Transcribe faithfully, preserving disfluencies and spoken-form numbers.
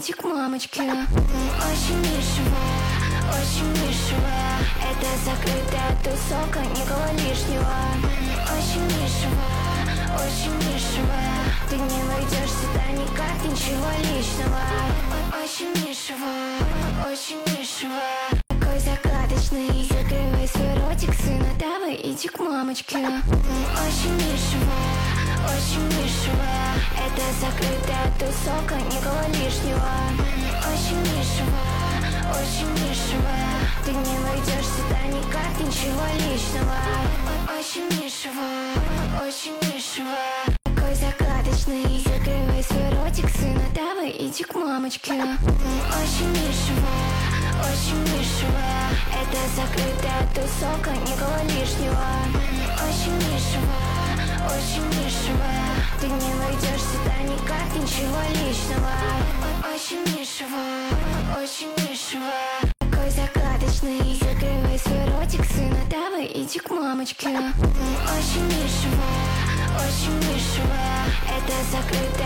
иди к мамочке. Очень дешево, очень дешево. Это закрытая тусовка, никого лишнего. Очень дешево, очень дешево. Ты не войдешь сюда никак, ничего личного. Очень дешево, очень дешево. Такой закладочный, закрывай свой ротик, сына, давай иди к мамочке. Очень дешево, очень дешево. Это закрытая тусовка, никого лишнего. Очень дешево, очень дешево. Ты не войдешь сюда никак, ничего личного. Очень дешево, очень дешево. Такой закладочный, закрывай свой ротик, сына, давай иди к мамочке. Очень дешево, очень дешево. Это закрытая тусовка, никого лишнего. Очень дешево, очень дешево. Ты не войдешь сюда никак, ничего личного. Очень дешево, очень дешево. Такой закладочный, закрывай свой ротик, сына, давай иди к мамочке. Очень дешево, очень дешево. Это закрытая